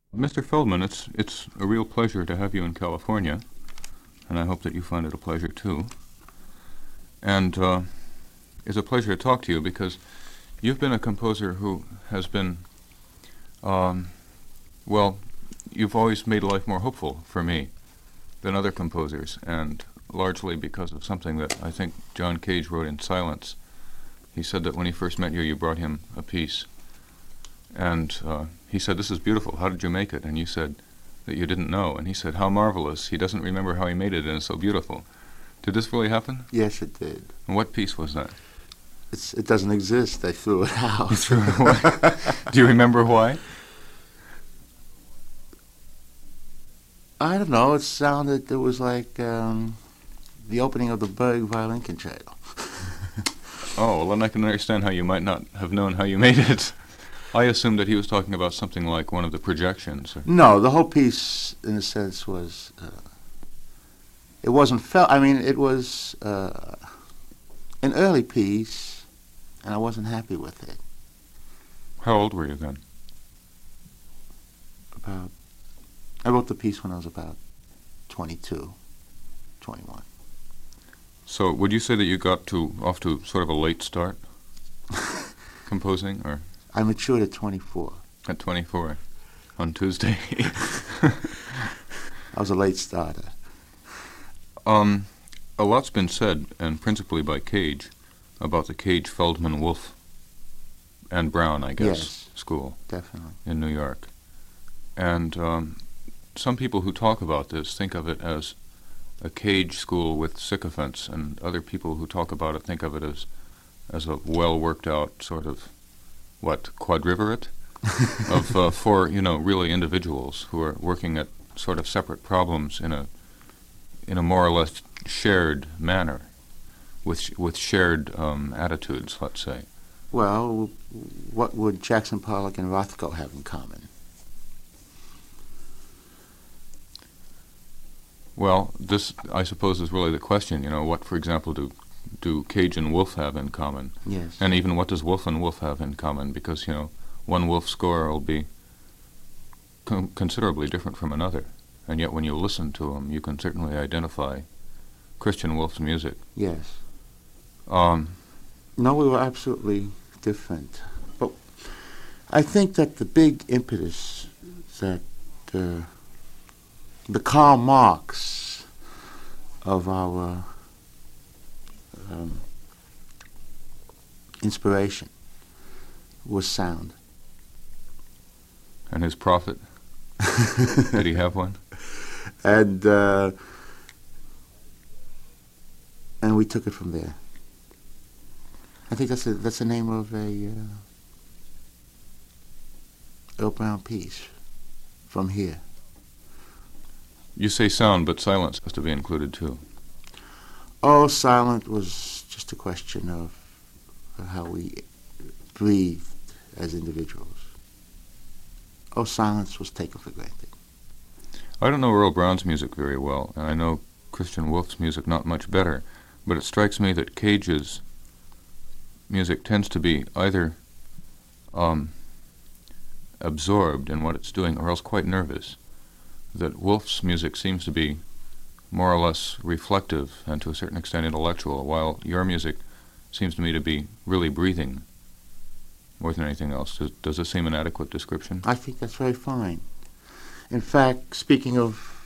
Mr. Feldman, it's a real pleasure to have you in California, and I hope that you find it a pleasure too. And it's a pleasure to talk to you because you've been a composer who has been, well, you've always made life more hopeful for me than other composers, and largely because of something that I think John Cage wrote in Silence. He said that when he first met you, you brought him a piece, and he said, "This is beautiful. How did you make it?" And you said that you didn't know, and he said, "How marvelous. He doesn't remember how he made it, and it's so beautiful." Did this really happen? Yes, it did. And what piece was that? It doesn't exist. I threw it out. You threw it away. Do you remember why? I don't know. It was like the opening of the Berg Violin Concerto. Oh, well, then I can understand how you might not have known how you made it. I assumed that he was talking about something like one of the projections. No, the whole piece, in a sense, was... it wasn't felt... I mean, it was an early piece, and I wasn't happy with it. How old were you then? I wrote the piece when I was about 22, 21. So would you say that you got off to sort of a late start composing, or? I matured at 24. At 24, on Tuesday. I was a late starter. A lot's been said, and principally by Cage, about the Cage-Feldman Wolf and Brown, I guess, yes, school. Definitely. In New York. And some people who talk about this think of it as a Cage school with sycophants, and other people who talk about it think of it as a well-worked-out sort of, quadrivirate of four, really individuals who are working at sort of separate problems in a more or less shared manner, with shared attitudes, let's say. Well, what would Jackson Pollock and Rothko have in common? Well, this, I suppose, is really the question. What, for example, do Cage and Wolf have in common? Yes. And even what does Wolf and Wolf have in common? Because, one Wolf score will be considerably different from another. And yet when you listen to them, you can certainly identify Christian Wolf's music. Yes. No, we were absolutely different. But I think that the big impetus that the Karl Marx of our inspiration was sound. And his prophet? Did he have one? And we took it from there. I think that's the name of a Earl Brown piece, From Here. You say sound, but silence has to be included too. Oh, silent was just a question of how we breathed as individuals. Oh, silence was taken for granted. I don't know Earl Brown's music very well, and I know Christian Wolf's music not much better, but it strikes me that Cage's music tends to be either absorbed in what it's doing or else quite nervous. That Wolf's music seems to be more or less reflective and to a certain extent intellectual, while your music seems to me to be really breathing more than anything else. Does this seem an adequate description? I think that's very fine. In fact, speaking of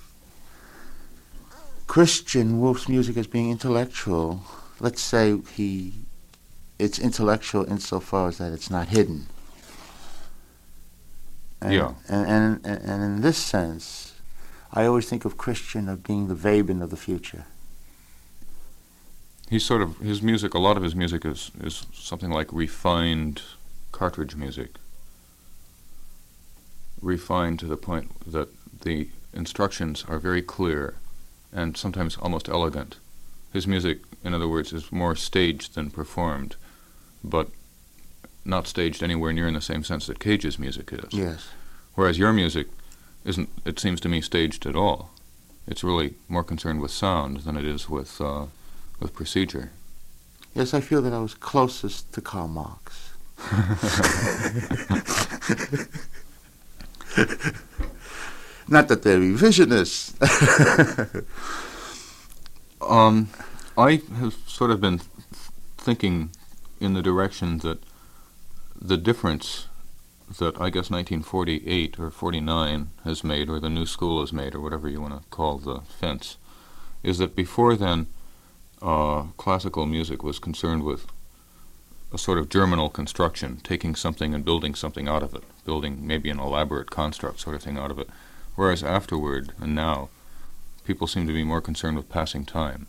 Christian Wolf's music as being intellectual, let's say it's intellectual insofar as that it's not hidden. And, yeah. And in this sense, I always think of Christian as being the Webern of the future. He's sort of, his music, a lot of his music is something like refined cartridge music. Refined to the point that the instructions are very clear and sometimes almost elegant. His music, in other words, is more staged than performed, but not staged anywhere near in the same sense that Cage's music is. Yes. Whereas your music isn't, it seems to me, staged at all. It's really more concerned with sound than it is with procedure. Yes, I feel that I was closest to Karl Marx. Not that they're revisionists. I have sort of been thinking in the direction that the difference that I guess 1948 or 49 has made, or the new school has made, or whatever you want to call the fence, is that before then classical music was concerned with a sort of germinal construction, taking something and building something out of it, building maybe an elaborate construct sort of thing out of it, whereas afterward and now people seem to be more concerned with passing time.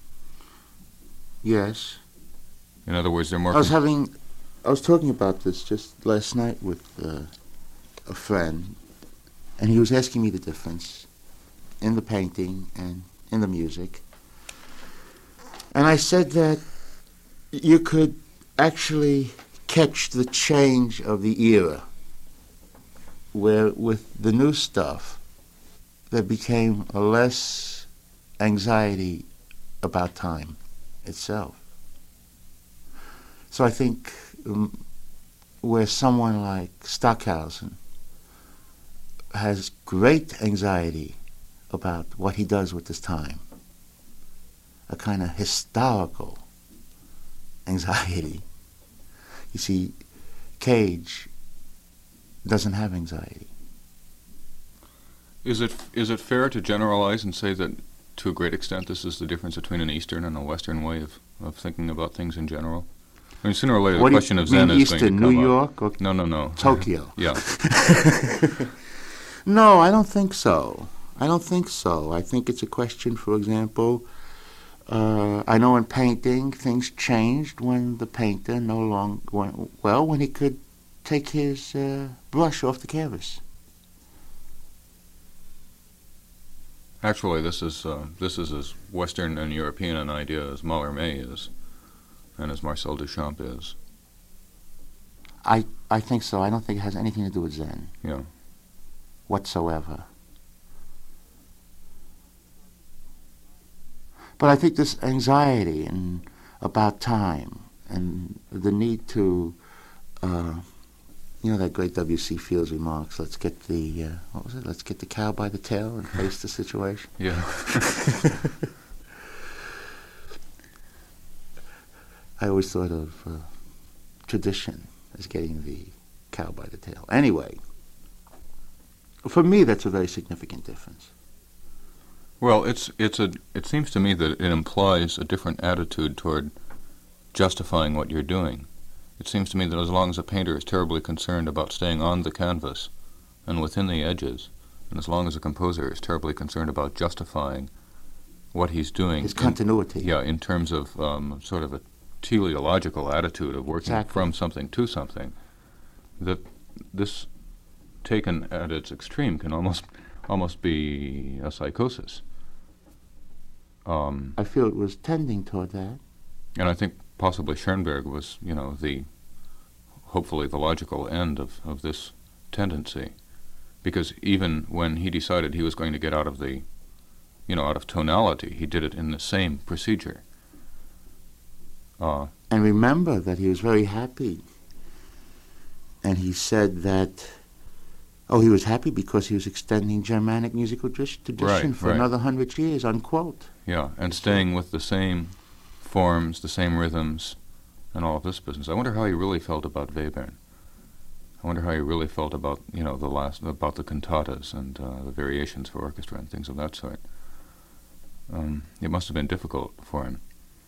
Yes. In other words, they're more... I was talking about this just last night with a friend, and he was asking me the difference in the painting and in the music. And I said that you could actually catch the change of the era, where with the new stuff, there became a less anxiety about time itself. So I think where someone like Stockhausen has great anxiety about what he does with his time, a kind of historical anxiety. You see, Cage doesn't have anxiety. Is it fair to generalize and say that to a great extent this is the difference between an Eastern and a Western way of thinking about things in general? I mean, sooner or later, the question of Zen is going to come up. New York or No. Tokyo? Yeah. No, I don't think so. I think it's a question, for example, I know in painting things changed when the painter when he could take his brush off the canvas. Actually, this is as Western and European an idea as Mallarmé is, and as Marcel Duchamp is. I think so. I don't think it has anything to do with Zen. Yeah. Whatsoever. But I think this anxiety and about time and the need to, that great W.C. Fields remarks, let's get the, let's get the cow by the tail and face the situation. Yeah. I always thought of tradition as getting the cow by the tail. Anyway, for me, that's a very significant difference. Well, it seems to me that it implies a different attitude toward justifying what you're doing. It seems to me that as long as a painter is terribly concerned about staying on the canvas and within the edges, and as long as a composer is terribly concerned about justifying what he's doing, his continuity. In terms of sort of a teleological attitude of working exactly. From something to something, that this, taken at its extreme, can almost be a psychosis. I feel it was tending toward that. And I think possibly Schoenberg was, hopefully the logical end of this tendency. Because even when he decided he was going to get out of out of tonality, he did it in the same procedure. And remember that he was very happy. And he said that, he was happy because he was extending Germanic musical tradition for another 100 years, unquote. Yeah, and staying with the same forms, the same rhythms, and all of this business. I wonder how he really felt about Webern. I wonder how he really felt about, about the cantatas and the variations for orchestra and things of that sort. It must have been difficult for him.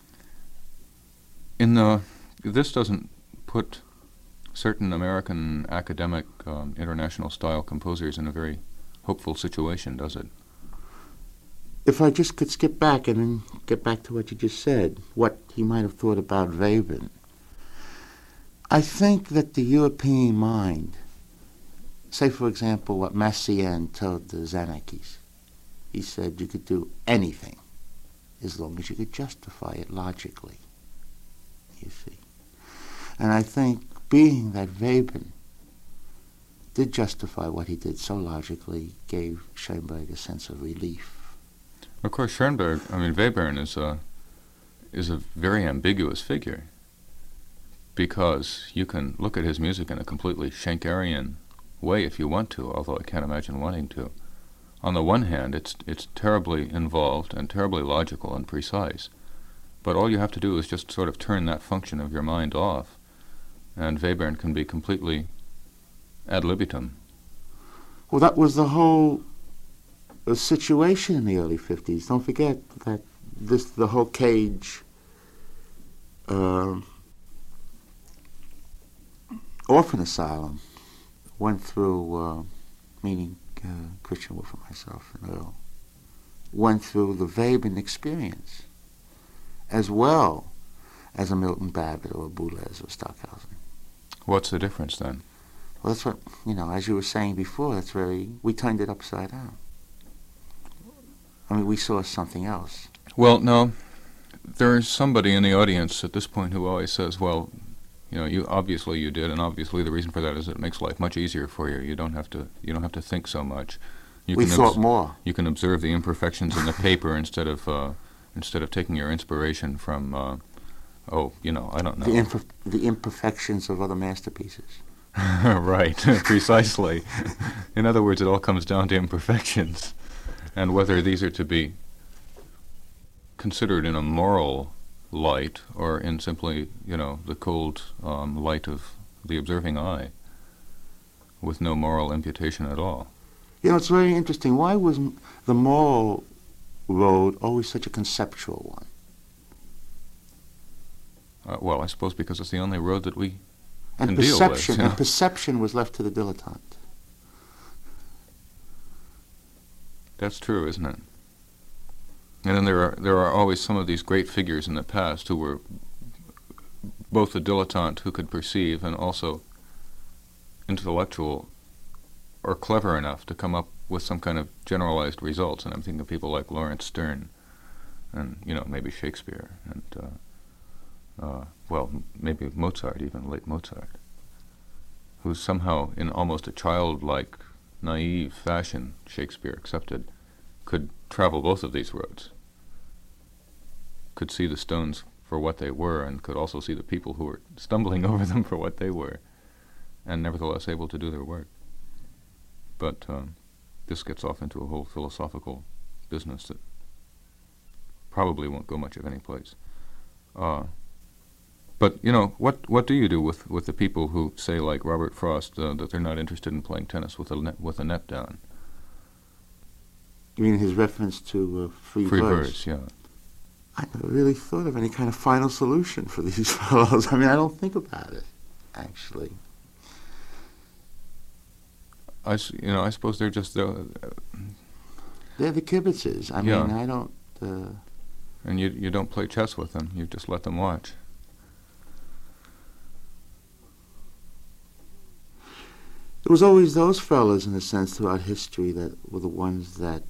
This doesn't put certain American academic, international style composers in a very hopeful situation, does it? If I just could skip back and then get back to what you just said, what he might have thought about Webern. I think that the European mind, say for example what Messiaen told the Zanakis, he said you could do anything as long as you could justify it logically, you see. And I think being that Webern did justify what he did so logically gave Schoenberg a sense of relief. Of course, Webern is a very ambiguous figure, because you can look at his music in a completely Schenkerian way if you want to, although I can't imagine wanting to. on the one hand, it's terribly involved and terribly logical and precise, but all you have to do is just sort of turn that function of your mind off, and Webern can be completely ad libitum. Well, that was the whole situation in the early 50s. Don't forget that the whole Cage orphan asylum went through, meaning Christian Wolff and myself and Earl, went through the Webern experience as well as a Milton Babbitt or a Boulez or Stockhausen. What's the difference then? Well, that's what, as you were saying before, we turned it upside down. I mean, we saw something else. Well, no, there's somebody in the audience at this point who always says, well, you obviously you did, and obviously the reason for that is it makes life much easier for you. You don't have to think so much. We thought more. You can observe the imperfections in the paper instead of taking your inspiration from, I don't know. The imperfections of other masterpieces. Right, precisely. In other words, it all comes down to imperfections, and whether these are to be considered in a moral light or in simply, the cold light of the observing eye, with no moral imputation at all. It's very interesting. Why was the moral road always such a conceptual one? Well, I suppose because it's the only road that we and can deal with. And perception was left to the dilettante. That's true, isn't it? And then there are always some of these great figures in the past who were both a dilettante who could perceive and also intellectual or clever enough to come up with some kind of generalized results. And I'm thinking of people like Lawrence Stern and, maybe Shakespeare and, maybe Mozart, even late Mozart, who somehow in almost a childlike, naive fashion, Shakespeare accepted, could travel both of these roads, could see the stones for what they were and could also see the people who were stumbling over them for what they were, and nevertheless able to do their work. But this gets off into a whole philosophical business that probably won't go much of any place. But, what do you do with the people who say, like Robert Frost, that they're not interested in playing tennis with a net down? You mean his reference to free birds? Yeah. I never really thought of any kind of final solution for these fellows. I mean, I don't think about it, actually. I suppose they're just... they're the kibitzes. I mean, I don't... And you don't play chess with them. You just let them watch. It was always those fellows, in a sense, throughout history that were the ones that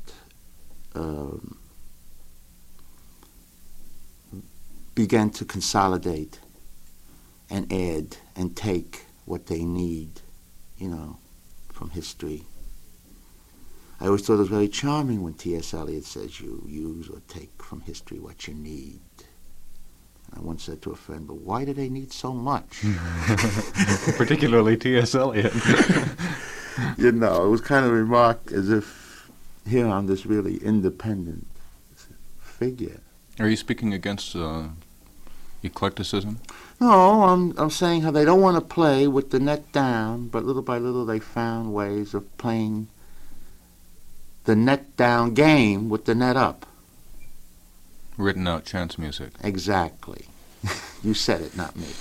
began to consolidate and add and take what they need, from history. I always thought it was very charming when T.S. Eliot says you use or take from history what you need. I once said to a friend, but why do they need so much? Particularly T.S. Eliot. It was kind of remarked as if here I'm this really independent figure. Are you speaking against eclecticism? No, I'm saying how they don't want to play with the net down, but little by little they found ways of playing the net down game with the net up. Written out chance music. Exactly. You said it, not me.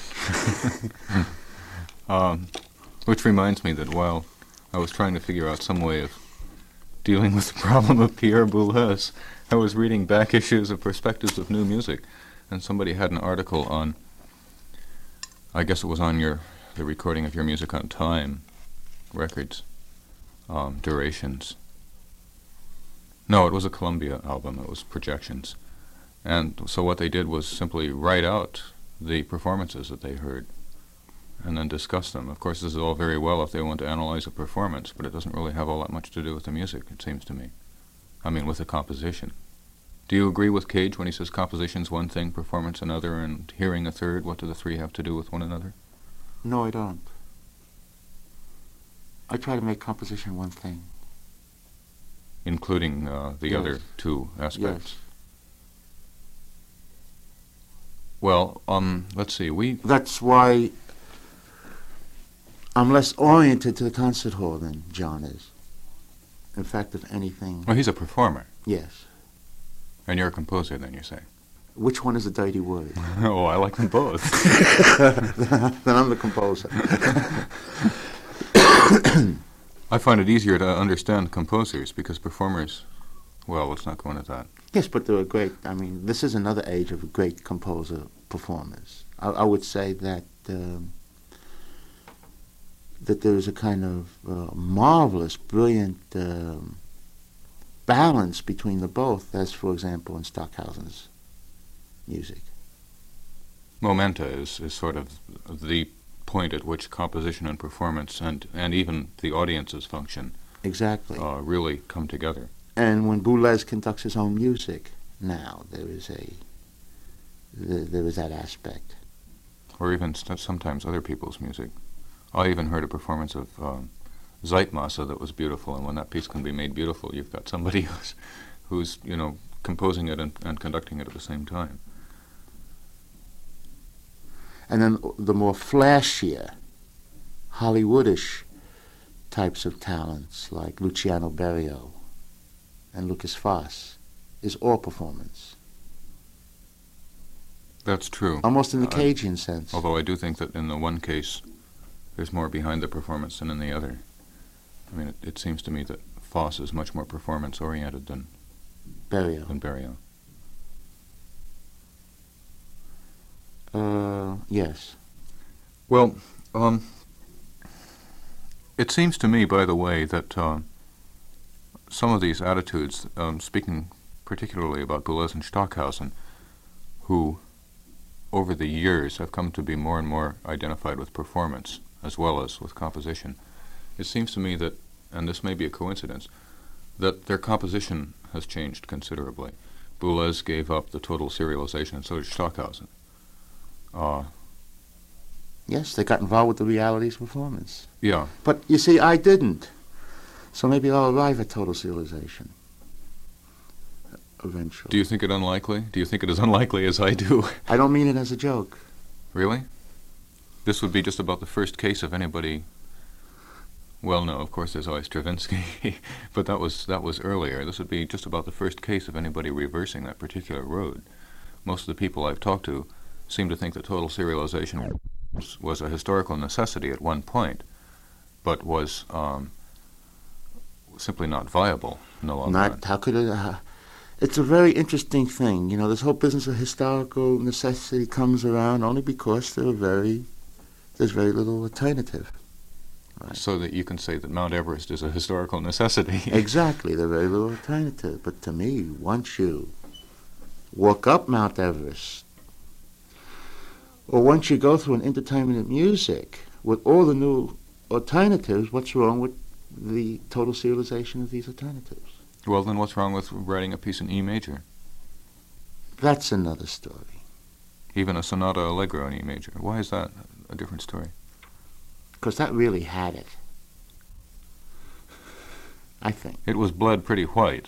Which reminds me that while I was trying to figure out some way of dealing with the problem of Pierre Boulez, I was reading back issues of Perspectives of New Music, and somebody had an article on, I guess it was on the recording of your music on Time Records, durations. No, it was a Columbia album. It was Projections. And so what they did was simply write out the performances that they heard and then discuss them. Of course, this is all very well if they want to analyze a performance, but it doesn't really have all that much to do with the music, it seems to me. I mean, with the composition. Do you agree with Cage when he says composition's one thing, performance another, and hearing a third? What do the three have to do with one another? No, I don't. I try to make composition one thing. including the Yes. other two aspects. Yes. Well, let's see. That's why I'm less oriented to the concert hall than John is. In fact, if anything, Well, he's a performer, yes. and you're a composer, then you say. Which one is a dirty word? Oh, I like them both. Then I'm the composer. I find it easier to understand composers because performers, well, let's not go into that. Yes, but there are great. I mean, this is another age of great composer performers. I would say that that there is a kind of marvelous, brilliant balance between the both, as for example in Stockhausen's music. Momenta is sort of the point at which composition and performance and even the audience's function Exactly. really come together. And when Boulez conducts his own music, now there is that aspect. Or even sometimes other people's music. I even heard a performance of Zeitmasse that was beautiful, and when that piece can be made beautiful, you've got somebody who's composing it and conducting it at the same time. And then the more flashier, Hollywoodish types of talents like Luciano Berio and Lucas Foss is all performance. That's true. Almost in the Cajun sense. Although I do think that in the one case, there's more behind the performance than in the other. I mean, it seems to me that Foss is much more performance-oriented than Berio. Yes. Well, it seems to me, by the way, that some of these attitudes, speaking particularly about Boulez and Stockhausen, who over the years have come to be more and more identified with performance as well as with composition, it seems to me that, and this may be a coincidence, that their composition has changed considerably. Boulez gave up the total serialization, and so did Stockhausen. Yes, they got involved with the realities of performance. Yeah. But you see, I didn't. So maybe I'll arrive at total serialization eventually. Do you think it unlikely? Do you think it as unlikely as I do? I don't mean it as a joke. Really? This would be just about the first case of anybody. Well, no, of course there's always Stravinsky, but that was earlier. This would be just about the first case of anybody reversing that particular road. Most of the people I've talked to seem to think that total serialization was a historical necessity at one point, but was simply not viable in the long run. How could it? It's a very interesting thing. You know, this whole business of historical necessity comes around only because there's very little alternative. Right. So that you can say that Mount Everest is a historical necessity. Exactly, there's very little alternative. But to me, once you walk up Mount Everest, or once you go through an entertainment music with all the new alternatives, what's wrong with the total serialization of these alternatives? Well, then what's wrong with writing a piece in E major? That's another story. Even a sonata allegro in E major. Why is that a different story? Because that really had it, I think. It was bled pretty white.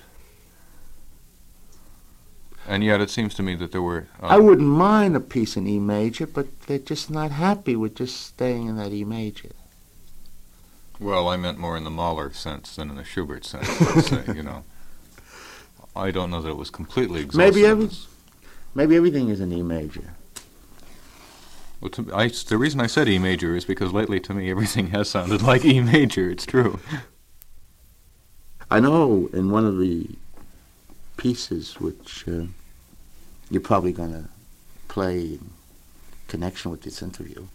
And yet it seems to me that there were... I wouldn't mind a piece in E major, but they're just not happy with just staying in that E major. Well, I meant more in the Mahler sense than in the Schubert sense, let's say, I don't know that it was completely exhaustive. Maybe everything is in E major. Well, the reason I said E major is because lately to me everything has sounded like E major, it's true. I know in one of the pieces which you're probably going to play in connection with this interview,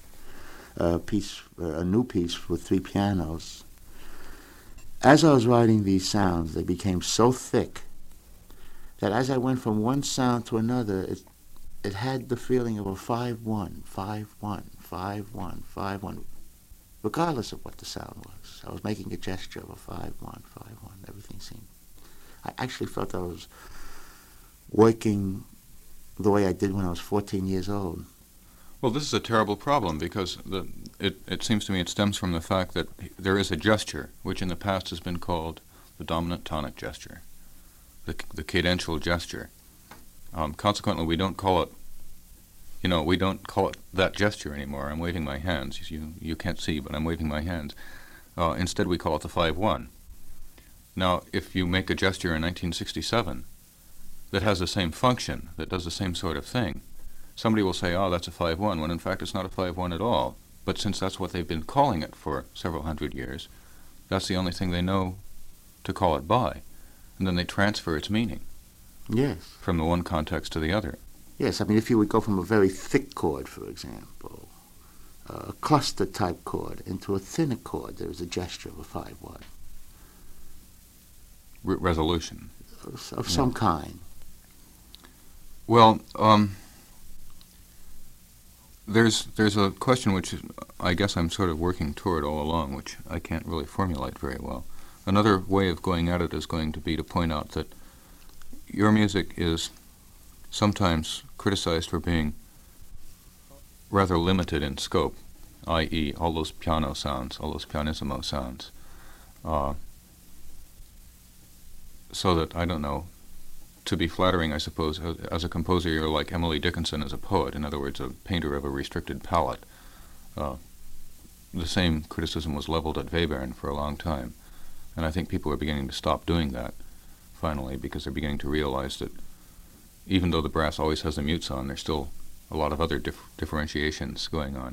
a new piece with 3 pianos. As I was writing these sounds, they became so thick that as I went from one sound to another, it had the feeling of a 5-1, 5-1, 5-1, 5-1, regardless of what the sound was. I was making a gesture of a 5-1, 5-1. Everything seemed... I actually felt I was working the way I did when I was 14 years old. Well, this is a terrible problem because it seems to me it stems from the fact that there is a gesture, which in the past has been called the dominant tonic gesture, the cadential gesture. Consequently, we don't call it, we don't call it that gesture anymore. I'm waving my hands. You can't see, but I'm waving my hands. Instead, we call it the 5-1. Now, if you make a gesture in 1967 that has the same function, that does the same sort of thing, somebody will say, oh, that's a 5-1, when in fact it's not a 5-1 at all. But since that's what they've been calling it for several hundred years, that's the only thing they know to call it by. And then they transfer its meaning. Yes. From the one context to the other. Yes, I mean, if you would go from a very thick chord, for example, a cluster-type chord, into a thinner chord, there's a gesture of a 5-1. Resolution. Of some kind. Well, there's a question which I guess I'm sort of working toward all along, which I can't really formulate very well. Another way of going at it is going to be to point out that your music is sometimes criticized for being rather limited in scope, i.e. all those piano sounds, all those pianissimo sounds. So that, I don't know, to be flattering, I suppose, as a composer you're like Emily Dickinson as a poet, in other words, a painter of a restricted palette. The same criticism was leveled at Webern for a long time, and I think people are beginning to stop doing that, finally, because they're beginning to realize that even though the brass always has the mutes on, there's still a lot of other differentiations going on.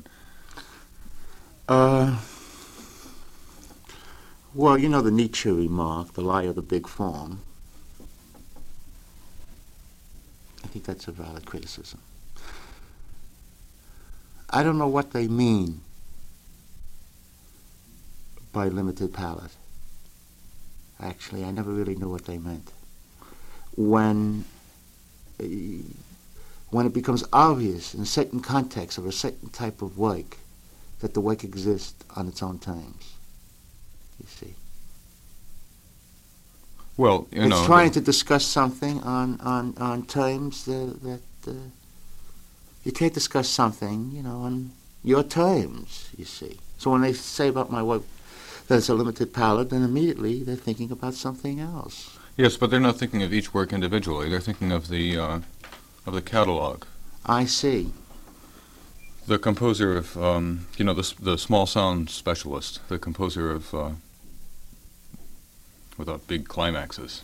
Well, you know the Nietzsche remark, the lie of the big form. I think that's a valid criticism. I don't know what they mean by limited palette. Actually, I never really knew what they meant. When it becomes obvious in certain contexts of a certain type of work that the work exists on its own terms, you see. Well, it's trying to discuss something on terms that you can't discuss something, on your terms, you see. So when they say about my work that it's a limited palette, then immediately they're thinking about something else. Yes, but they're not thinking of each work individually. They're thinking of the catalog. I see. The composer of, the small sound specialist, the composer of without big climaxes.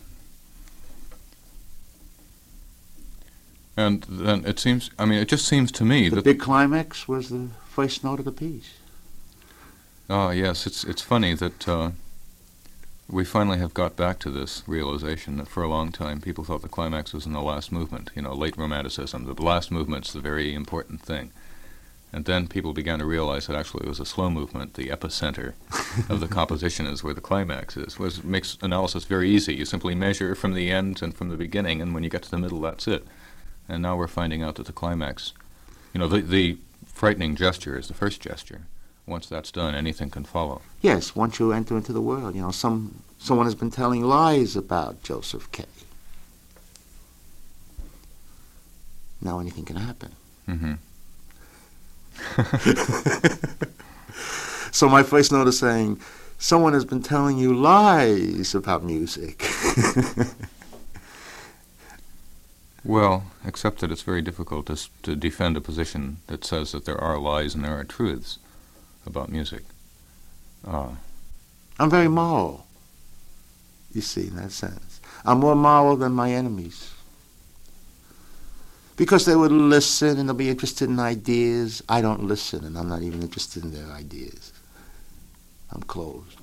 And then it just seems to me that... The big climax was the first note of the piece. Yes, it's funny that we finally have got back to this realization that for a long time people thought the climax was in the last movement, late Romanticism. The last movement's the very important thing. And then people began to realize that actually it was a slow movement. The epicenter of the composition is where the climax is. It makes analysis very easy. You simply measure from the end and from the beginning, and when you get to the middle, that's it. And now we're finding out that the climax, the frightening gesture is the first gesture. Once that's done, anything can follow. Yes, once you enter into the world, someone has been telling lies about Joseph K. Now anything can happen. Mm-hmm. So my first note is saying, someone has been telling you lies about music. Well, except that it's very difficult to defend a position that says that there are lies and there are truths about music. I'm very moral, you see, in that sense. I'm more moral than my enemies. Because they would listen and they'll be interested in ideas. I don't listen, and I'm not even interested in their ideas. I'm closed.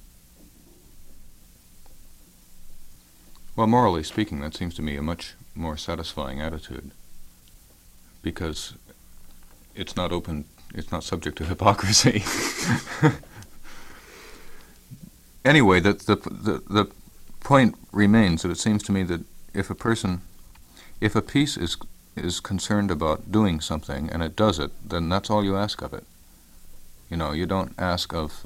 Well, morally speaking, that seems to me a much more satisfying attitude, because it's not subject to hypocrisy. Anyway, the point remains that it seems to me that if a piece is concerned about doing something and it does it, then that's all you ask of it. You don't ask of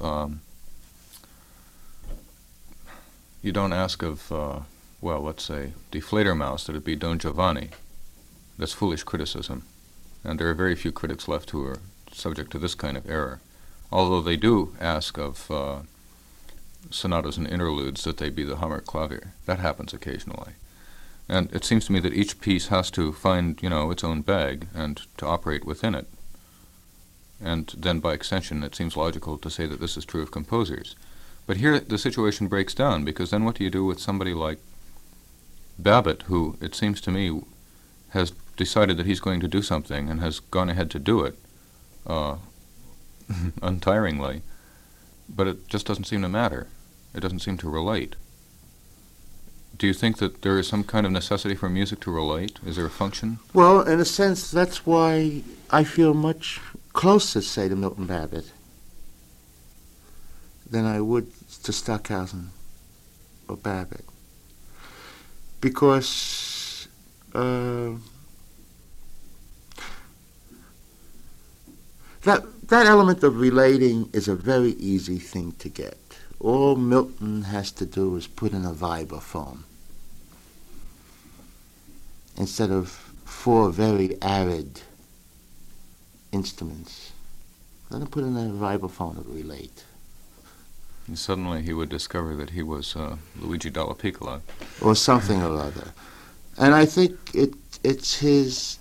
well, let's say, Die Fledermaus, that it be Don Giovanni. That's foolish criticism. And there are very few critics left who are subject to this kind of error. Although they do ask of sonatas and interludes, that they be the Hammerklavier. That happens occasionally. And it seems to me that each piece has to find, its own bag and to operate within it. And then by extension, it seems logical to say that this is true of composers. But here the situation breaks down, because then what do you do with somebody like Babbitt, who, it seems to me, has decided that he's going to do something and has gone ahead to do it untiringly, but it just doesn't seem to matter. It doesn't seem to relate. Do you think that there is some kind of necessity for music to relate? Is there a function? Well, in a sense, that's why I feel much closer, say, to Milton Babbitt than I would to Stockhausen or Babbitt. Because that element of relating is a very easy thing to get. All Milton has to do is put in a vibraphone instead of 4 very arid instruments. Let him put in a vibraphone to relate. And suddenly he would discover that he was Luigi Dalla Piccola. Or something or other. And I think it's his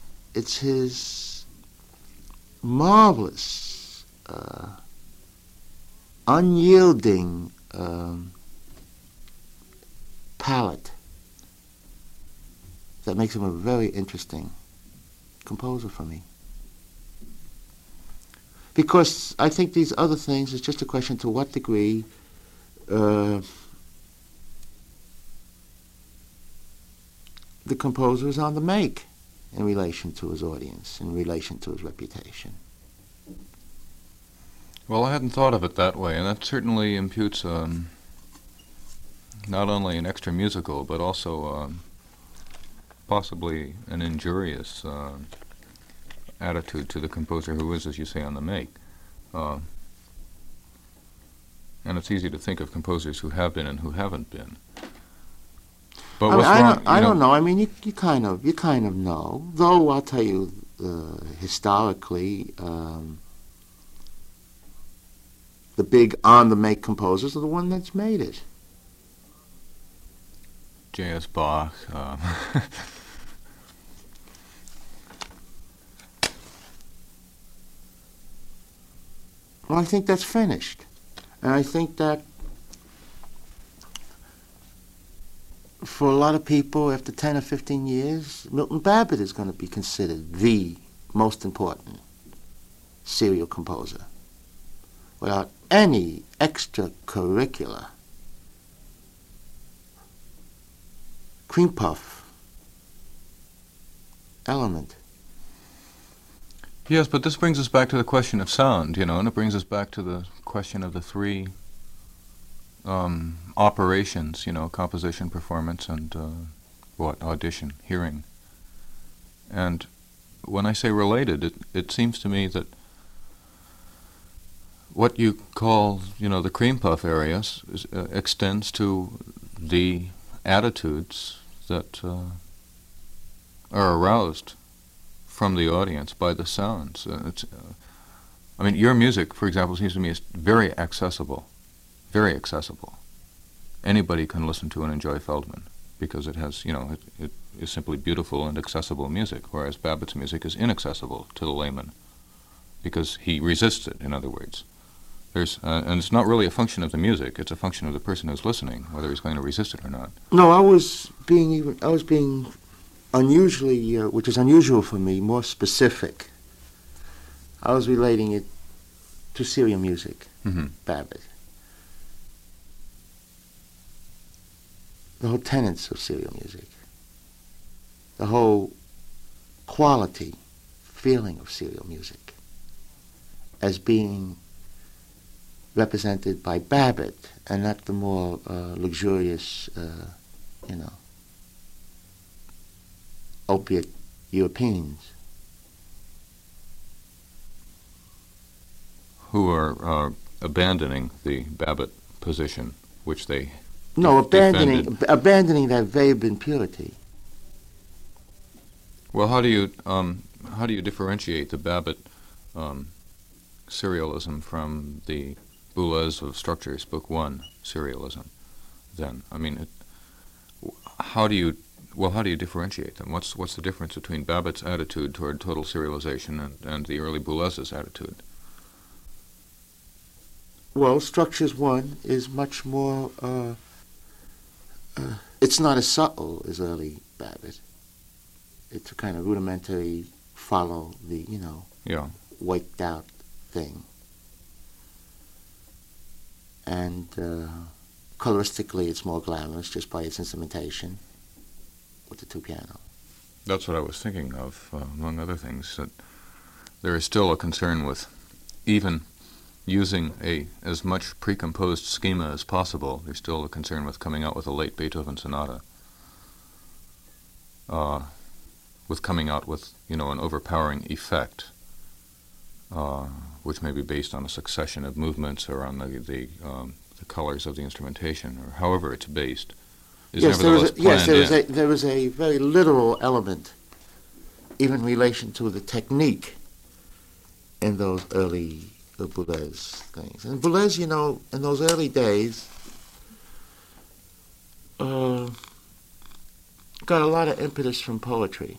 marvelous, unyielding palette that makes him a very interesting composer for me. Because I think these other things, it's just a question to what degree the composer is on the make in relation to his audience, in relation to his reputation. Well, I hadn't thought of it that way, and that certainly imputes not only an extra musical, but also possibly an injurious attitude to the composer who is, as you say, on the make. And it's easy to think of composers who have been and who haven't been. But what's wrong? I don't know. I mean, you kind of know. Though I'll tell you, historically, the big on-the-make composers are the one that's made it. J.S. Bach. Well, I think that's finished. And I think that for a lot of people, after 10 or 15 years, Milton Babbitt is going to be considered the most important serial composer without any extracurricular cream puff element. Yes, but this brings us back to the question of sound, and it brings us back to the question of the 3 operations, composition, performance, and audition, hearing. And when I say related, it seems to me that what you call, the cream puff areas extends to the attitudes that are aroused from the audience by the sounds. Your music, for example, seems to me is very accessible. Very accessible. Anybody can listen to and enjoy Feldman because it has, it is simply beautiful and accessible music, whereas Babbitt's music is inaccessible to the layman because he resists it, in other words. And it's not really a function of the music, it's a function of the person who's listening, whether he's going to resist it or not. No, I was being unusually, which is unusual for me, more specific. I was relating it to serial music, Babbitt. The whole tenets of serial music, the whole quality, feeling of serial music as being represented by Babbitt and not the more luxurious, opiate Europeans. Who are abandoning the Babbitt position, which they abandoning that Veblen purity. Well, how do you differentiate the Babbitt serialism from the Boulez of Structures, Book 1, Serialism, then? I mean, how do you differentiate them? What's the difference between Babbitt's attitude toward total serialization and the early Boulez's attitude? Well, Structures 1 is much more, it's not as subtle as early Babbitt. It's a kind of rudimentary follow the, wiped out thing. And coloristically it's more glamorous just by its instrumentation with the two piano. That's what I was thinking of, among other things, that there is still a concern with even using as much precomposed schema as possible. There's still a concern with coming out with a late Beethoven sonata, with coming out with, an overpowering effect, which may be based on a succession of movements or on the colors of the instrumentation, or however it's based. There was a very literal element, even in relation to the technique in those early Boulez things. And Boulez, in those early days, got a lot of impetus from poetry.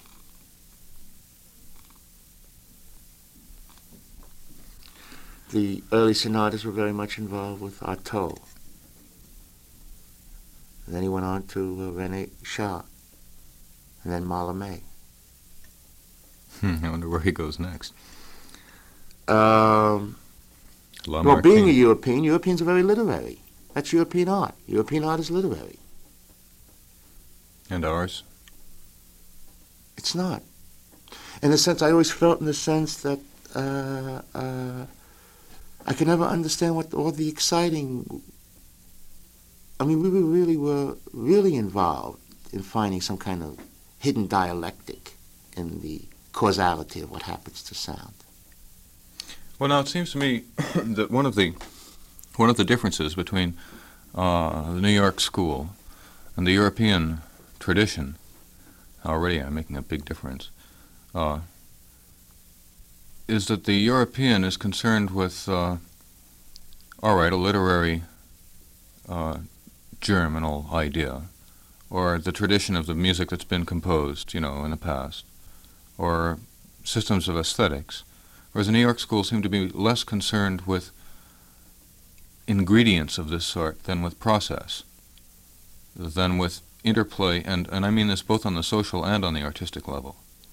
The early sonatas were very much involved with Artaud. And then he went on to René Char, and then Mallarmé. I wonder where he goes next. Well, being a European, Europeans are very literary. That's European art. European art is literary. And ours? It's not. In a sense, I always felt in the sense that I could never understand what all the exciting... I mean, we were really involved in finding some kind of hidden dialectic in the causality of what happens to sound. Well, now it seems to me that one of the differences between the New York school and the European tradition, already I'm making a big difference, is that the European is concerned with, a literary germinal idea, or the tradition of the music that's been composed, in the past, or systems of aesthetics, whereas the New York school seemed to be less concerned with ingredients of this sort than with process, than with interplay, and I mean this both on the social and on the artistic level.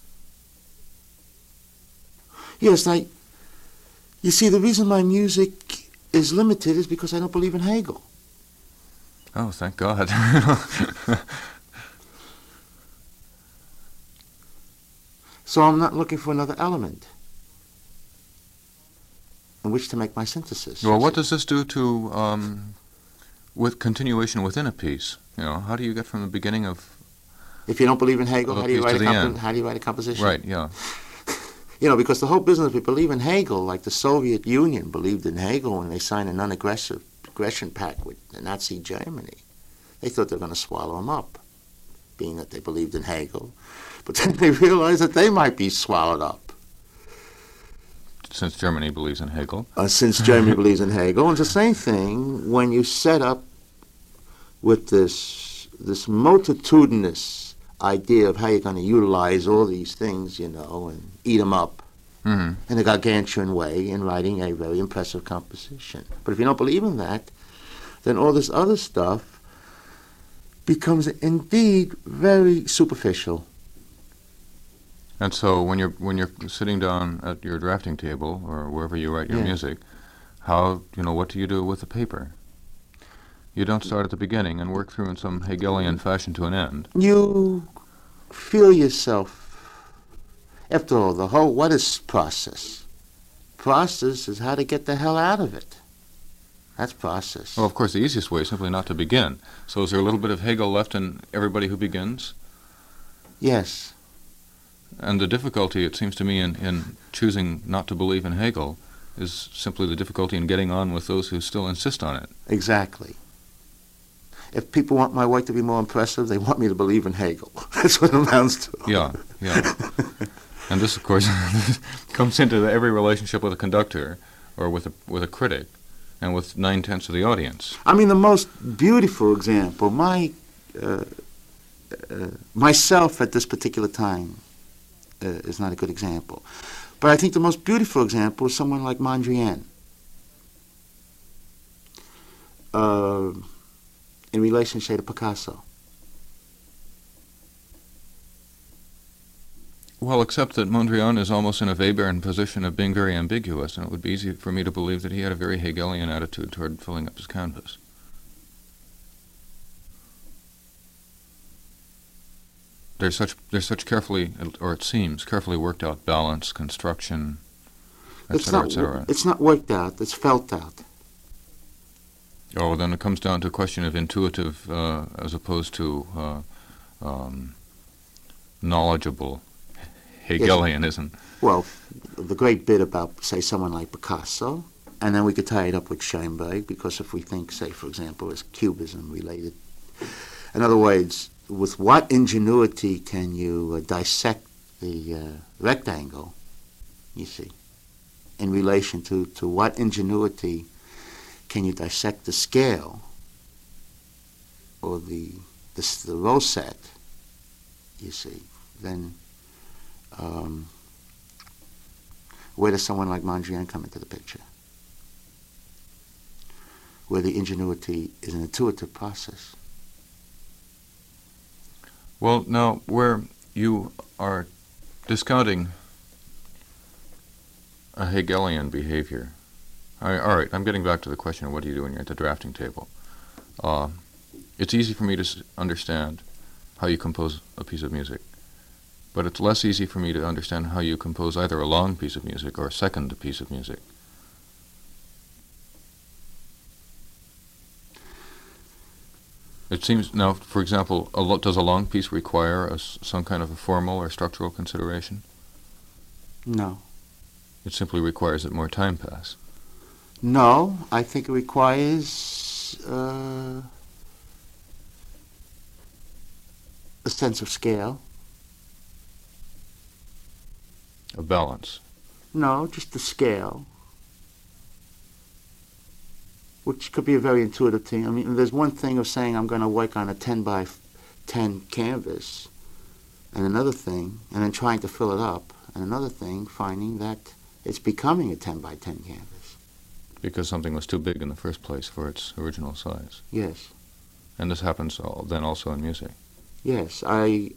Yes, you see, the reason my music is limited is because I don't believe in Hegel. Oh, thank God. So I'm not looking for another element in which to make my synthesis. Well, what does this do to, with continuation within a piece? How do you get from the beginning of... If you don't believe in Hegel, how do you write a composition? Right, yeah. Because the whole business, we believe in Hegel, like the Soviet Union believed in Hegel when they signed a non-aggression pact with the Nazi Germany. They thought they were going to swallow him up, being that they believed in Hegel. But then they realized that they might be swallowed up. Since Germany believes in Hegel. Since Germany believes in Hegel. And it's the same thing when you set up with this multitudinous idea of how you're going to utilize all these things, and eat them up in a gargantuan way in writing a very impressive composition. But if you don't believe in that, then all this other stuff becomes indeed very superficial. And so when you're sitting down at your drafting table or wherever you write your music, what do you do with the paper? You don't start at the beginning and work through in some Hegelian fashion to an end. You feel yourself. After all, what is process? Process is how to get the hell out of it. That's process. Well, of course, the easiest way is simply not to begin. So is there a little bit of Hegel left in everybody who begins? Yes. And the difficulty, it seems to me, in choosing not to believe in Hegel is simply the difficulty in getting on with those who still insist on it. Exactly. If people want my work to be more impressive, they want me to believe in Hegel. That's what it amounts to. Yeah. And this, of course, comes into every relationship with a conductor or with a critic. and with 9/10 of the audience. I mean, the most beautiful example, myself at this particular time is not a good example. But I think the most beautiful example is someone like Mondrian. In relation, say, to Picasso. Well, except that Mondrian is almost in a Weberian position of being very ambiguous, and it would be easy for me to believe that he had a very Hegelian attitude toward filling up his canvas. There's such carefully, or it seems, carefully worked out balance, construction, etc., etc. It's not worked out, it's felt out. Oh, then it comes down to a question of intuitive as opposed to knowledgeable Hegelianism. Yes. Well, the great bit about, say, someone like Picasso, and then we could tie it up with Schoenberg, because if we think, say, for example, is Cubism related? In other words, with what ingenuity can you dissect the rectangle, you see, in relation to what ingenuity can you dissect the scale or the rosette, you see, then where does someone like Mondrian come into the picture? Where the ingenuity is an intuitive process. Well, now, where you are discounting a Hegelian behavior, all right, I'm getting back to the question of what do you do when you're at the drafting table. It's easy for me to understand how you compose a piece of music, but it's less easy for me to understand how you compose either a long piece of music or a second piece of music. It seems, now, for example, does a long piece require some kind of a formal or structural consideration? No. It simply requires that more time pass. No, I think it requires a sense of scale. A balance. No, just the scale, which could be a very intuitive thing. I mean, there's one thing of saying I'm going to work on a 10 by 10 canvas, and another thing, and then trying to fill it up, and another thing, finding that it's becoming a 10 by 10 canvas. Because something was too big in the first place for its original size. Yes. And this happens then also in music. Yes. In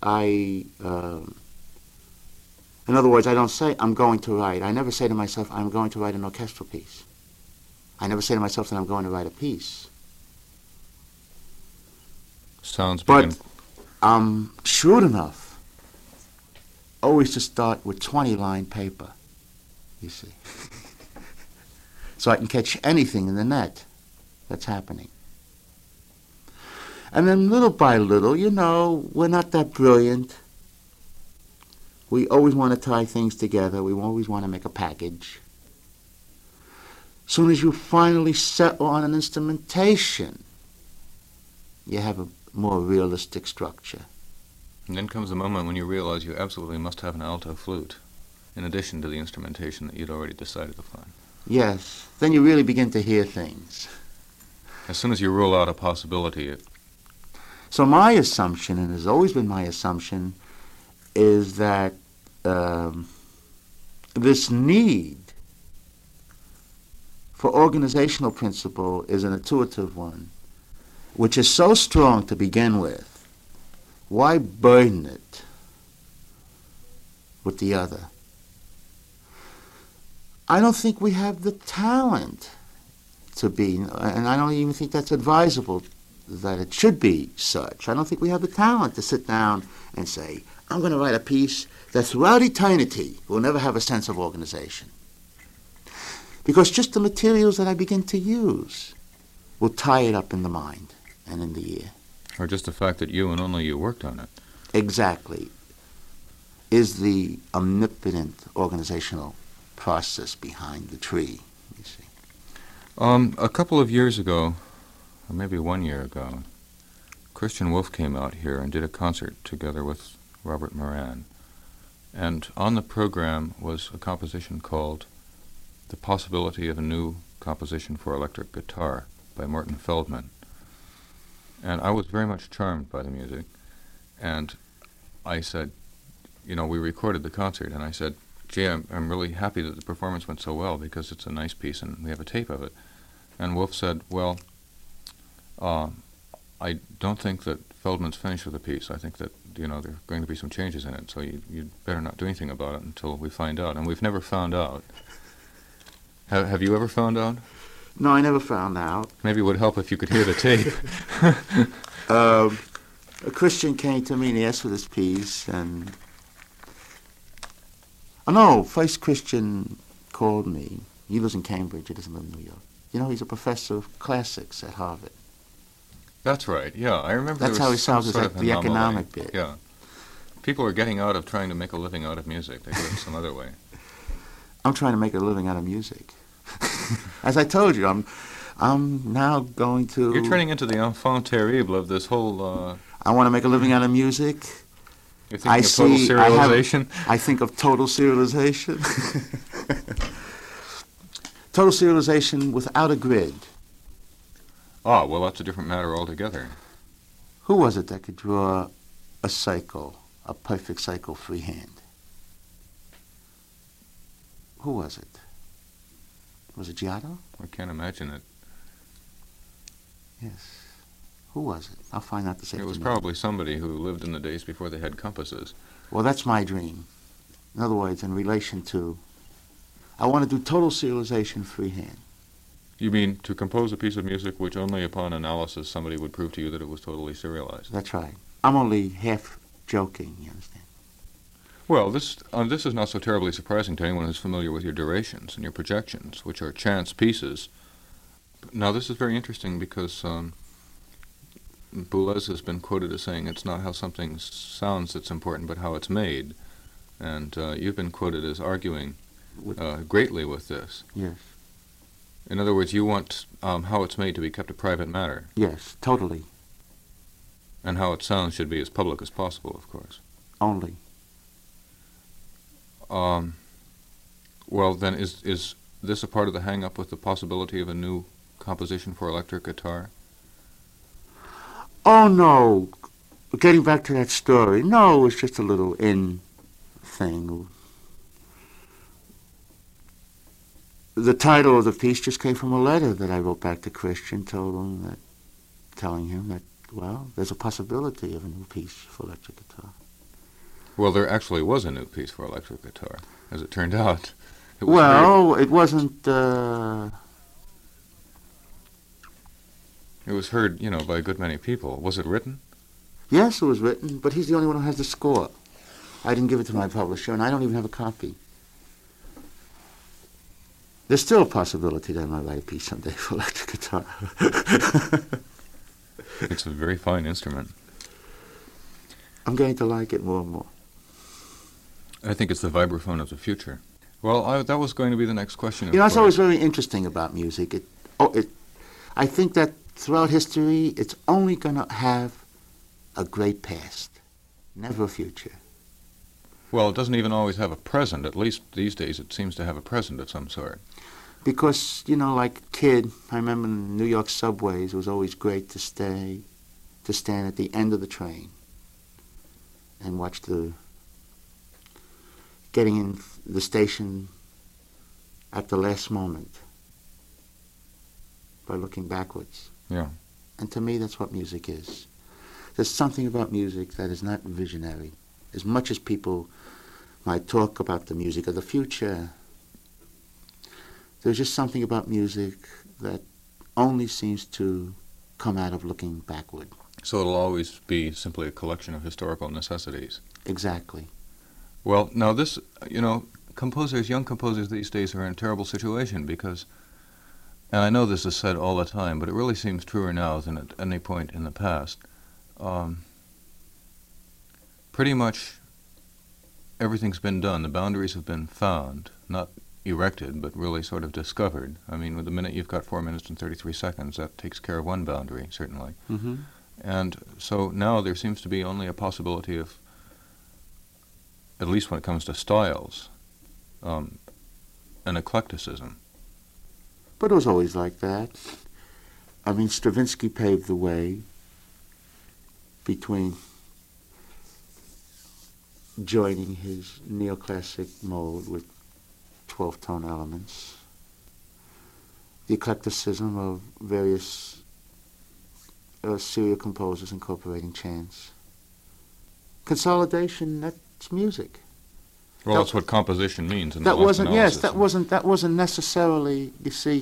other words, I don't say I'm going to write. I never say to myself, I'm going to write an orchestral piece. I never say to myself that I'm going to write a piece. Sounds big. But I'm shrewd enough always to start with 20-line paper, you see. So I can catch anything in the net that's happening. And then little by little, you know, we're not that brilliant. We always want to tie things together. We always want to make a package. As soon as you finally settle on an instrumentation, you have a more realistic structure. And then comes the moment when you realize you absolutely must have an alto flute, in addition to the instrumentation that you'd already decided upon. Yes. Then you really begin to hear things. As soon as you rule out a possibility, So my assumption, and has always been my assumption, is that this need for organizational principle is an intuitive one, which is so strong to begin with. Why burden it with the other? I don't think we have the talent to be, and I don't even think that's advisable that it should be such. I don't think we have the talent to sit down and say, I'm going to write a piece that throughout eternity will never have a sense of organization. Because just the materials that I begin to use will tie it up in the mind and in the ear. or just the fact that you and only you worked on it. Exactly. Is the omnipotent organizational process behind the tree, you see. A couple of years ago, or maybe 1 year ago, Christian Wolff came out here and did a concert together with Robert Moran. And on the program was a composition called The Possibility of a New composition for electric guitar by Morton Feldman. And I was very much charmed by the music. And I said, you know, we recorded the concert, and I said, gee, I'm really happy that the performance went so well because it's a nice piece and we have a tape of it. And Wolf said, well, I don't think that Feldman's finished with the piece. I think that, you know, there are going to be some changes in it, so you'd better not do anything about it until we find out. And we've never found out. Have you ever found out? No, I never found out. Maybe it would help if you could hear the tape. A Christian came to me and he asked for this piece, and... Oh, no, first Christian called me. He lives in Cambridge, he doesn't live in New York. You know, he's a professor of classics at Harvard. That's right, yeah. I remember That's there how he was some solves sort of the anomaly. economic bit. Yeah. People are getting out of trying to make a living out of music. They do it some other way. I'm trying to make a living out of music. As I told you, I'm now going to... You're turning into the enfant terrible of this whole... I want to make a living out of music. You're thinking of total serialization? I think of total serialization. Total serialization without a grid. Ah, well, that's a different matter altogether. Who was it that could draw a cycle, a perfect cycle freehand? Who was it? Was it Giotto? I can't imagine it. Yes. Who was it? I'll find out this afternoon. It was probably somebody who lived in the days before they had compasses. Well, that's my dream. In other words, in relation to... I want to do total serialization freehand. You mean to compose a piece of music which only upon analysis somebody would prove to you that it was totally serialized? That's right. I'm only half joking, you understand? Well, this is not so terribly surprising to anyone who's familiar with your durations and your projections, which are chance pieces. Now, this is very interesting because Boulez has been quoted as saying it's not how something sounds that's important, but how it's made. And you've been quoted as arguing greatly with this. Yes. In other words, you want how it's made to be kept a private matter. Yes, totally. And how it sounds should be as public as possible, of course. Only. Well, then, is this a part of the hang-up with the possibility of a new composition for electric guitar? Oh, no. Getting back to that story, no, it was just a little in thing. The title of the piece just came from a letter that I wrote back to Christian, telling him that, well, there's a possibility of a new piece for electric guitar. Well, there actually was a new piece for electric guitar, as it turned out. It wasn't... It was heard, you know, by a good many people. Was it written? Yes, it was written, but he's the only one who has the score. I didn't give it to my publisher, and I don't even have a copy. There's still a possibility that I might write a piece someday for electric guitar. It's a very fine instrument. I'm going to like it more and more. I think it's the vibraphone of the future. Well, that was going to be the next question. You know, it's always very interesting about music. I think that throughout history, it's only going to have a great past, never a future. Well, it doesn't even always have a present. At least these days it seems to have a present of some sort. Because, you know, like a kid, I remember in New York subways, it was always great to stand at the end of the train and watch getting in the station at the last moment by looking backwards. Yeah. And to me, that's what music is. There's something about music that is not visionary. As much as people might talk about the music of the future, there's just something about music that only seems to come out of looking backward. So it'll always be simply a collection of historical necessities. Exactly. Well, now this, you know, young composers these days are in a terrible situation because, and I know this is said all the time, but it really seems truer now than at any point in the past. Pretty much everything's been done. The boundaries have been found, not erected, but really sort of discovered. I mean, with the minute you've got 4 minutes and 33 seconds, that takes care of one boundary, certainly. Mm-hmm. And so now there seems to be only a possibility of, at least when it comes to styles, an eclecticism. But it was always like that. I mean, Stravinsky paved the way between joining his neoclassic mode with 12-tone elements, the eclecticism of various serial composers incorporating chants. Consolidation, that's music. Well, that's what composition means. In That the wasn't, yes, analysis. that wasn't necessarily, you see,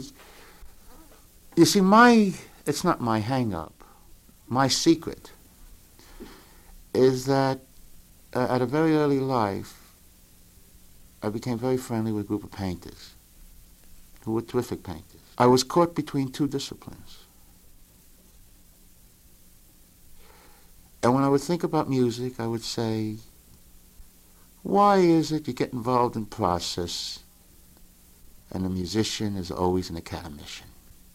it's not my hang-up. My secret is that at a very early life, I became very friendly with a group of painters who were terrific painters. I was caught between two disciplines. And when I would think about music, I would say, why is it you get involved in process and the musician is always an academician?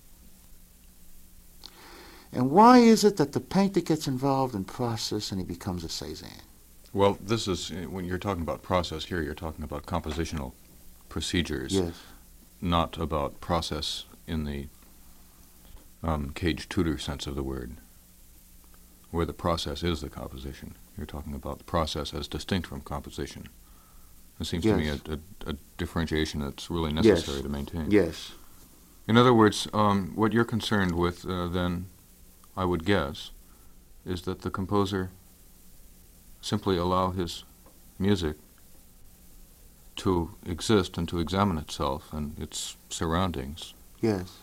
And why is it that the painter gets involved in process and he becomes a Cézanne? Well, this is, when you're talking about process here, you're talking about compositional procedures, Yes. not about process in the Cage-Tudor sense of the word, where the process is the composition. You're talking about the process as distinct from composition. It seems to me a differentiation that's really necessary to maintain. Yes. In other words, what you're concerned with, then, I would guess, is that the composer simply allow his music to exist and to examine itself and its surroundings Yes.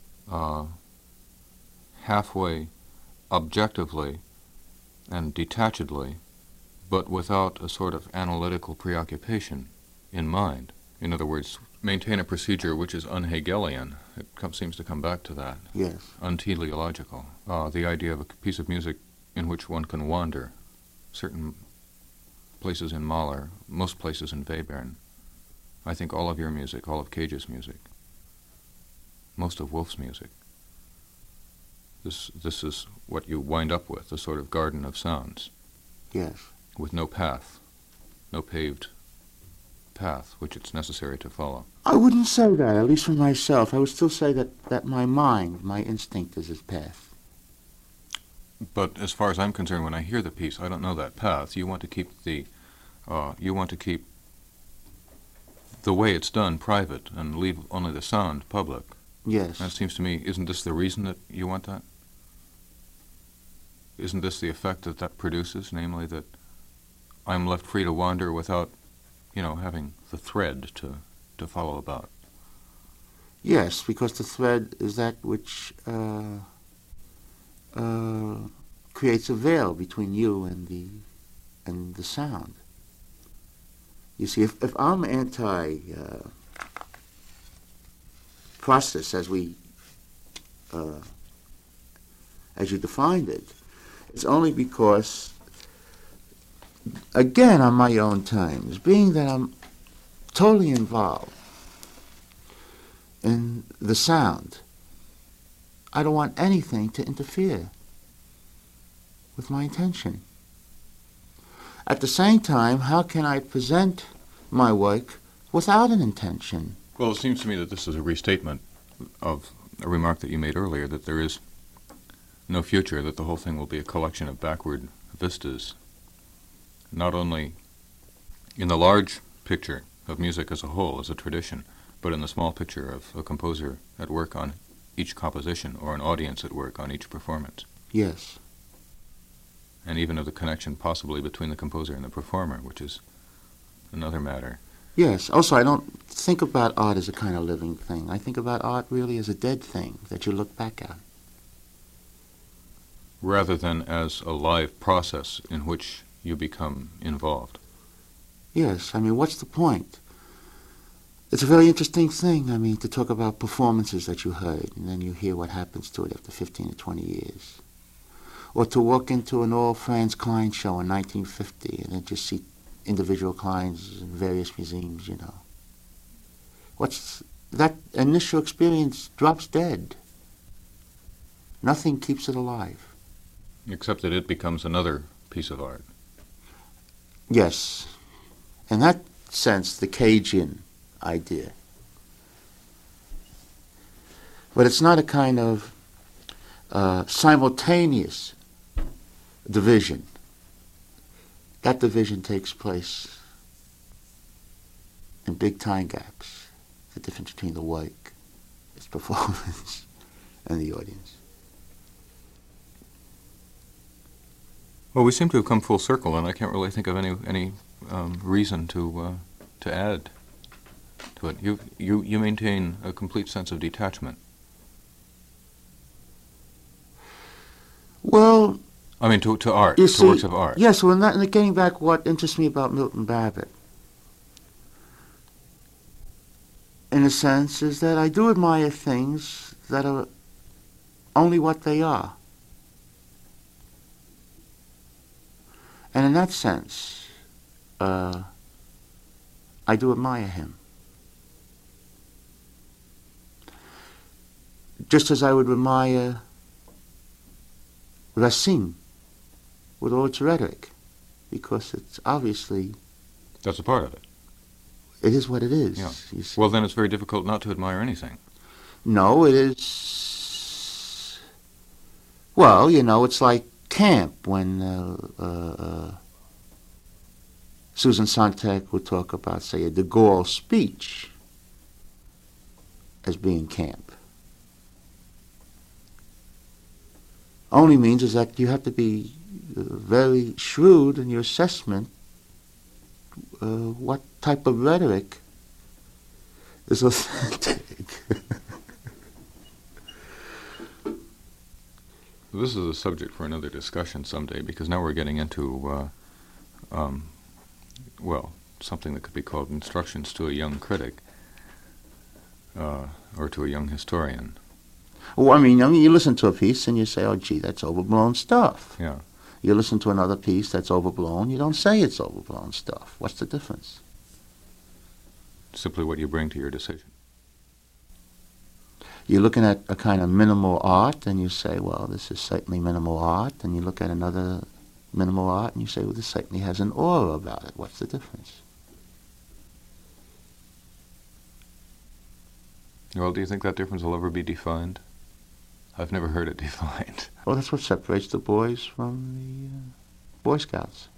halfway, objectively and detachedly, but without a sort of analytical preoccupation in mind. In other words, maintain a procedure which is un-Hegelian. It seems to come back to that. Yes. Unteleological. The idea of a piece of music in which one can wander. Certain places in Mahler, most places in Webern. I think all of your music, all of Cage's music, most of Wolf's music. This is what you wind up with, a sort of garden of sounds. Yes. With no path, no paved path which it's necessary to follow. I wouldn't say that, at least for myself. I would still say that my mind, my instinct is its path. But as far as I'm concerned, when I hear the piece, I don't know that path. You want to keep the way it's done private and leave only the sound public. Yes. That seems to me, isn't this the reason that you want that? Isn't this the effect that produces, namely that I'm left free to wander without, having the thread to follow about? Yes, because the thread is that which creates a veil between you and the sound. You see, if I'm anti-process, as you defined it, it's only because, again, on my own terms, being that I'm totally involved in the sound, I don't want anything to interfere with my intention. At the same time, how can I present my work without an intention? Well, it seems to me that this is a restatement of a remark that you made earlier, that there is no future, that the whole thing will be a collection of backward vistas, not only in the large picture of music as a whole, as a tradition, but in the small picture of a composer at work on each composition or an audience at work on each performance. Yes. And even of the connection possibly between the composer and the performer, which is another matter. Yes. Also, I don't think about art as a kind of living thing. I think about art really as a dead thing that you look back at. Rather than as a live process in which you become involved. Yes. I mean, what's the point? It's a very interesting thing, to talk about performances that you heard, and then you hear what happens to it after 15 or 20 years. Or to walk into an all Franz Klein show in 1950 and then just see individual Kleins in various museums, What's that initial experience drops dead. Nothing keeps it alive. Except that it becomes another piece of art. Yes. In that sense, the Cagean idea But it's not a kind of simultaneous division. That division takes place in big time gaps. The difference between the work, its performance, and the audience. Well, we seem to have come full circle, and I can't really think of any reason to add to it. You maintain a complete sense of detachment. Well, I mean, to art, you to see, works of art. yes. Well, and getting back, what interests me about Milton Babbitt, in a sense, is that I do admire things that are only what they are. And in that sense, I do admire him. Just as I would admire Racine with all its rhetoric, because it's obviously, That's a part of it. it is what it is. Yeah. You see. Well, then it's very difficult not to admire anything. No, it is, well, you know, it's like camp when Susan Sontag would talk about, say, a de Gaulle speech as being camp. Only means is that you have to be very shrewd in your assessment what type of rhetoric is authentic. This is a subject for another discussion someday, because now we're getting into, well, something that could be called instructions to a young critic, or to a young historian. Well, I mean, you listen to a piece and you say, oh, gee, that's overblown stuff. Yeah. You listen to another piece that's overblown, you don't say it's overblown stuff. What's the difference? Simply what you bring to your decision. You're looking at a kind of minimal art and you say, well, this is certainly minimal art. And you look at another minimal art and you say, well, this certainly has an aura about it. What's the difference? Well, do you think that difference will ever be defined? I've never heard it defined. Well, that's what separates the boys from the Boy Scouts.